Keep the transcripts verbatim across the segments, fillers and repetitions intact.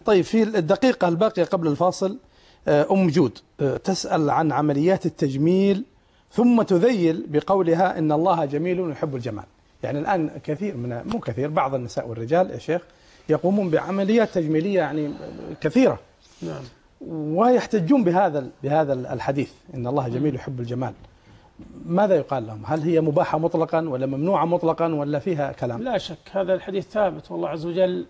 طيب في الدقيقة الباقية قبل الفاصل أم جود تسأل عن عمليات التجميل ثم تذيل بقولها إن الله جميل يحب الجمال. يعني الآن كثير من مو كثير بعض النساء والرجال يا شيخ يقومون بعمليات تجميلية يعني كثيرة. نعم. ويحتجون بهذا بهذا الحديث إن الله جميل يحب الجمال. ماذا يقال لهم؟ هل هي مباحة مطلقا ولا ممنوعة مطلقا ولا فيها كلام؟ لا شك هذا الحديث ثابت، والله عز وجل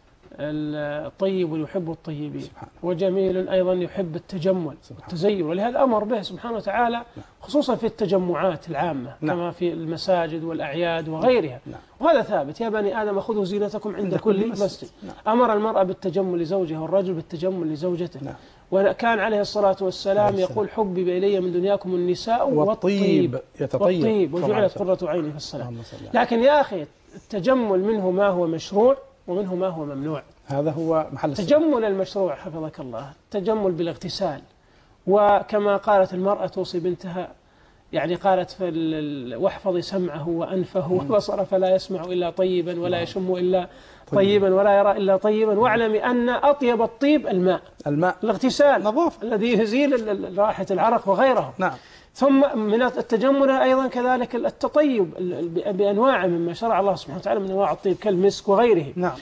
الطيب يحب الطيبين سبحانه. وجميل أيضا يحب التجمل والتزين، ولهذا أمر به سبحانه وتعالى خصوصا في التجمعات العامة. نعم. كما في المساجد والأعياد وغيرها. نعم. وهذا ثابت: يا بني آدم خذوا زينتكم عند, عند كل مسجد, مسجد. نعم. أمر المرأة بالتجمل لزوجها والرجل بالتجمل لزوجته. نعم. وكان عليه الصلاة والسلام يقول: حبب إلي من دنياكم النساء والطيب يتطيب والطيب وجعلت قرة عيني في الصلاة. لكن يا أخي التجمل منه ما هو مشروع ومنه ما هو ممنوع. هذا هو محل التجمل المشروع حفظك الله التجمل بالاغتسال، وكما قالت المرأة توصي بنتها، يعني قالت: واحفظي سمعه وأنفه وبصره فلا يسمع إلا طيبا ولا يشم إلا طيبا ولا يرى إلا طيبا، واعلمي أن أطيب الطيب الماء الماء الاغتسال نظافة الذي يزيل رائحة العرق وغيره. نعم. ثم من التجمل أيضا كذلك التطيب بأنواع مما شرع الله سبحانه وتعالى من أنواع الطيب كالمسك وغيره. نعم.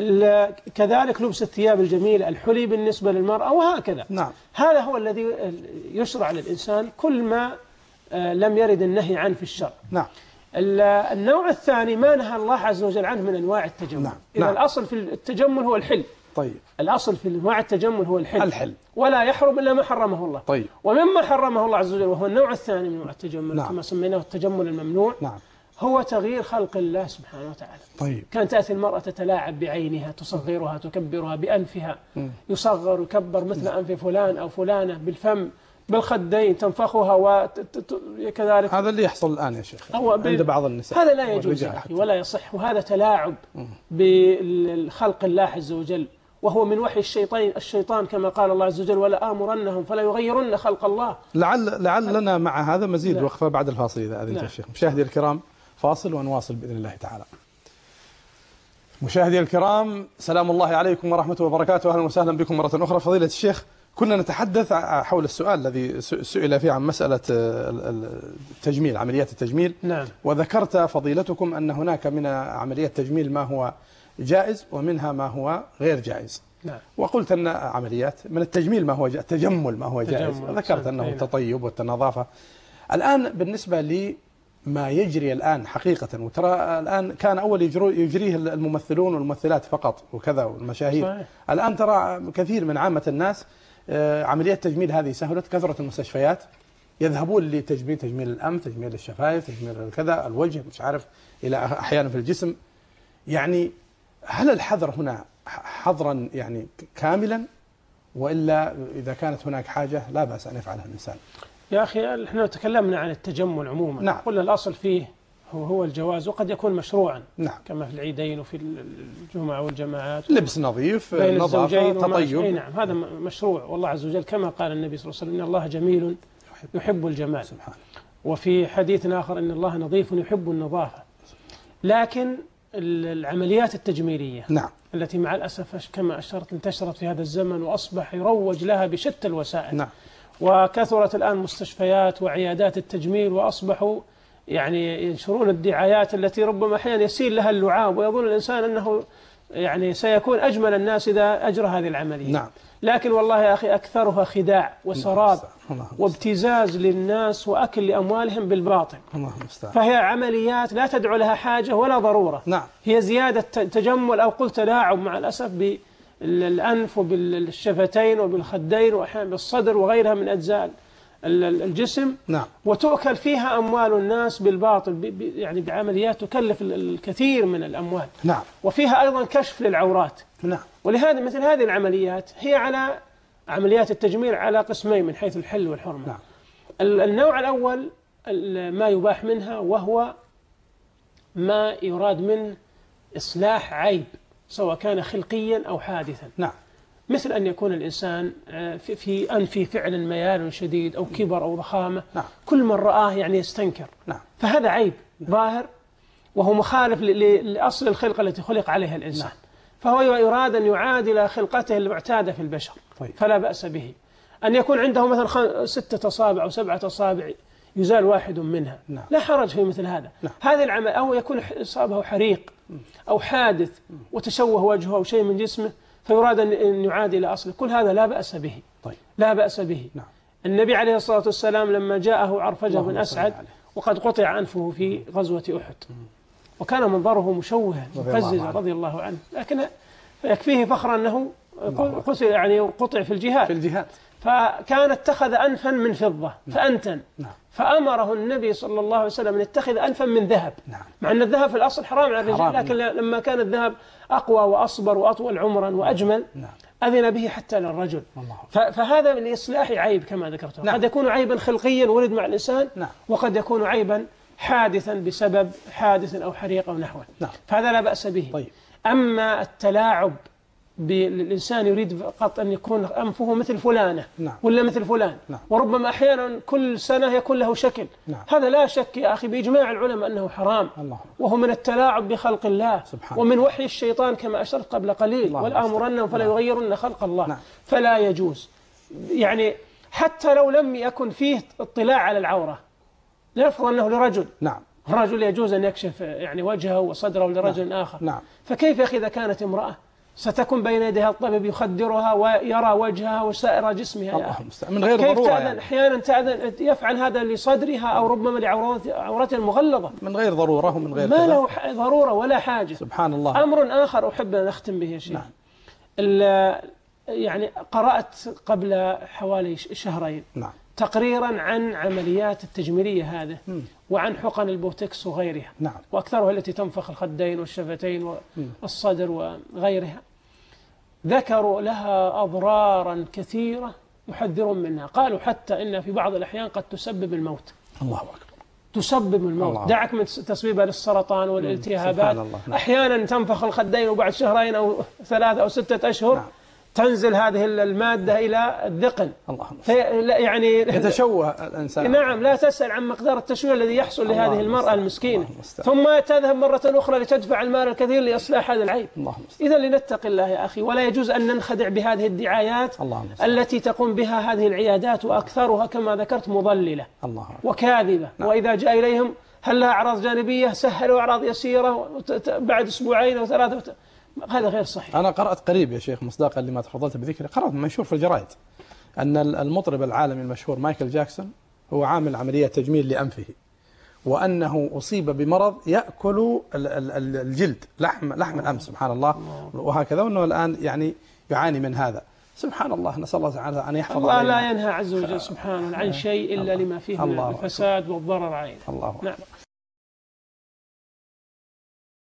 كذلك لبس الثياب الجميلة، الحلي بالنسبة للمرأة وهكذا. نعم. هذا هو الذي يشرع للإنسان كل ما لم يرد النهي عنه في الشرع. نعم. النوع الثاني ما نهى الله عز وجل عنه من أنواع التجمل. نعم. إذا نعم. الأصل في التجمل هو الحل. طيب. الأصل في أنواع التجمل هو الحل. الحل ولا يحرم إلا ما حرمه الله. طيب. ومما حرمه الله عز وجل وهو النوع الثاني من أنواع التجمل. نعم. كما سميناه التجمل الممنوع. نعم. هو تغيير خلق الله سبحانه وتعالى. طيب. كانت تأتي المرأة تتلاعب بعينها، تصغرها تكبرها، بأنفها م. يصغر ويكبر مثل أنف فلان أو فلانة، بالفم بالخدين تنفخها وكذلك. هذا اللي يحصل الآن يا شيخ عند بعض النساء. هذا لا يجوز يا أخي ولا يصح، وهذا تلاعب بالخلق الله عز وجل، وهو من وحي الشيطان الشيطان كما قال الله عز وجل: ولا آمرنهم فلا يغيرن خلق الله. لعل لعل لنا مع هذا مزيد لا. وقفة بعد الفاصل إذا أذنت الشيخ. مشاهدي الكرام فاصل ونواصل بإذن الله تعالى. مشاهدي الكرام سلام الله عليكم ورحمته وبركاته، أهلا وسهلا بكم مرة أخرى. فضيلة الشيخ، كنا نتحدث حول السؤال الذي سئل فيه عن مسألة التجميل، عمليات التجميل. نعم. وذكرت فضيلتكم أن هناك من عمليات التجميل ما هو جائز ومنها ما هو غير جائز. نعم. وقلت أن عمليات من التجميل ما هو التجمل ما هو جائز، وذكرت أنه التطيب والنظافة. الآن بالنسبة لي ما يجري الآن حقيقة، وترى الآن كان أول يجريه الممثلون والممثلات فقط وكذا والمشاهير. صحيح. الآن ترى كثير من عامة الناس عمليات التجميل هذه سهلت، كثرة المستشفيات يذهبون لتجميل تجميل الأنف، تجميل الشفايف، تجميل كذا الوجه، مش عارف إلى أحيانا في الجسم. يعني هل الحذر هنا حظرا يعني كاملا، وإلا إذا كانت هناك حاجة لا بأس أن يفعلها الإنسان؟ يا أخي احنا تكلمنا عن التجمل عموما. نعم. قلنا الأصل فيه هو هو الجواز، وقد يكون مشروعا. نعم. كما في العيدين وفي الجمعة والجماعات، لبس نظيف، نظافة، تطيب. نعم هذا مشروع، والله عز وجل كما قال النبي صلى الله عليه وسلم: إن الله جميل يحب الجمال. سبحانه. وفي حديث آخر: إن الله نظيف يحب النظافة. لكن العمليات التجميلية نعم. التي مع الأسف كما أشرت انتشرت في هذا الزمن وأصبح يروج لها بشتى الوسائل. نعم. وكثرت الآن مستشفيات وعيادات التجميل، وأصبحوا يعني ينشرون الدعايات التي ربما أحيانا يسيل لها اللعاب، ويظن الإنسان أنه يعني سيكون أجمل الناس إذا أجرى هذه العملية. نعم. لكن والله يا أخي أكثرها خداع وسراب وابتزاز للناس وأكل لأموالهم بالباطل. فهي عمليات لا تدعو لها حاجة ولا ضرورة. نعم. هي زيادة تجمل أو قل تلاعب مع الأسف بالأنف وبالشفتين وبالخدين وأحيانا بالصدر وغيرها من أجزاء الجسم. نعم. وتؤكل فيها أموال الناس بالباطل، يعني بعمليات تكلف الكثير من الأموال. نعم. وفيها أيضا كشف للعورات. نعم. ولهذا مثل هذه العمليات هي على عمليات التجميل على قسمين من حيث الحل والحرمة. نعم. النوع الأول ما يباح منها، وهو ما يراد منه إصلاح عيب سواء كان خلقيا أو حادثا. نعم. مثل أن يكون الإنسان في, في أنفه فعلا ميال شديد أو كبر أو ضخامة. نعم. كل من رآه يعني يستنكر. نعم. فهذا عيب ظاهر وهو مخالف لأصل الخلقة التي خلق عليها الإنسان. نعم. فهو يراد أن يعادل خلقته المعتادة في البشر. طيب. فلا بأس به. أن يكون عنده مثلا ستة أصابع أو سبعة أصابع يزال واحد منها، نعم. لا حرج في مثل هذا. نعم. هذا العمل، أو يكون إصابه حريق أو حادث وتشوه وجهه أو شيء من جسمه فيراد أن يعادل أصله، كل هذا لا بأس به. طيب. لا بأس به. نعم. النبي عليه الصلاة والسلام لما جاءه عرفجة بن أسعد وقد قطع أنفه في غزوة أحد، وكان منظره مشوها مقززا رضي الله عنه، لكن يكفيه فخرا أنه قتل يعني قطع في الجهاد في الجهاد فكان اتخذ أنفا من فضة فأنتن. نعم. فأمره النبي صلى الله عليه وسلم أن يتخذ أنفا من ذهب. نعم. مع أن الذهب في الأصل حرام على الرجال، لكن لما كان الذهب أقوى وأصبر وأطول عمرا وأجمل نعم. أذن به حتى للرجل. فهذا من إصلاح عيب كما ذكرت. نعم. قد يكون عيبا خلقيا ولد مع الإنسان. نعم. وقد يكون عيبا حادثا بسبب حادث أو حريق أو نحوه. نعم. فهذا لا بأس به. طيب. أما التلاعب بالإنسان يريد فقط أن يكون أنفه مثل فلانة. نعم. ولا مثل فلان. نعم. وربما أحيانا كل سنة يكون له شكل. نعم. هذا لا شك يا أخي بإجماع العلماء أنه حرام. الله. وهو من التلاعب بخلق الله سبحانه. ومن وحي الشيطان كما أشرت قبل قليل، والآمرنهم فلا يغيرن خلق الله. نعم. فلا يجوز. يعني حتى لو لم يكن فيه اطلاع على العورة، لنفرض أنه لرجل. نعم. الرجل يجوز أن يكشف يعني وجهه وصدره لرجل. نعم. آخر. نعم. فكيف يا أخي إذا كانت امرأة ستكون بين يديها الطبيب يخدرها ويرى وجهها وسائر جسمها يا أخي. من غير كيف ضرورة تأذن يعني. أحيانا تأذن يفعل هذا لصدرها أو ربما لعورتها المغلظة من غير ضرورة ومن غير ما له ضرورة ولا حاجة. سبحان الله. أمر آخر أحب أن أختم به يا شيخ. نعم. يعني قرأت قبل حوالي شهرين. نعم. تقريرا عن عمليات التجميلية هذه م. وعن حقن البوتكس وغيرها. نعم. وأكثرها التي تنفخ الخدين والشفتين والصدر وغيرها. ذكروا لها أضرارا كثيرة يحذرون منها. قالوا حتى إن في بعض الأحيان قد تسبب الموت. الله أكبر. تسبب الموت. الله. دعك من تسبيبها للسرطان والالتهابات. أحيانا تنفخ الخدين وبعد شهرين أو ثلاثة أو ستة أشهر نعم. تنزل هذه المادة إلى الذقن. اللهم يعني يتشوه الإنسان. نعم. لا تسأل عن مقدار التشويه الذي يحصل لهذه المرأة المسكينة، ثم تذهب مرة أخرى لتدفع المال الكثير لإصلاح هذا العيب. إذا لنتق الله يا أخي، ولا يجوز أن ننخدع بهذه الدعايات التي تقوم بها هذه العيادات، وأكثرها كما ذكرت مضللة الله وكاذبة. نعم. وإذا جاء إليهم هل لها أعراض جانبية سهلوا أعراض يسيرة بعد أسبوعين أو ثلاثة، هذا غير صحيح. أنا قرأت قريب يا شيخ مصداقا لما تفضلت بذكره، قرأت منشور في الجرائد أن المطرب العالمي المشهور مايكل جاكسون هو عامل عملية تجميل لأنفه، وأنه أصيب بمرض يأكل الجلد لحم لحم الأنف سبحان الله وهكذا، وأنه الآن يعني يعاني من هذا. سبحان الله. نسأل الله تعالى أن يحفظ الله. لا ينهى عز وجل سبحانه عن شيء إلا لما فيه من الفساد والضرر علينا. الله. نعم.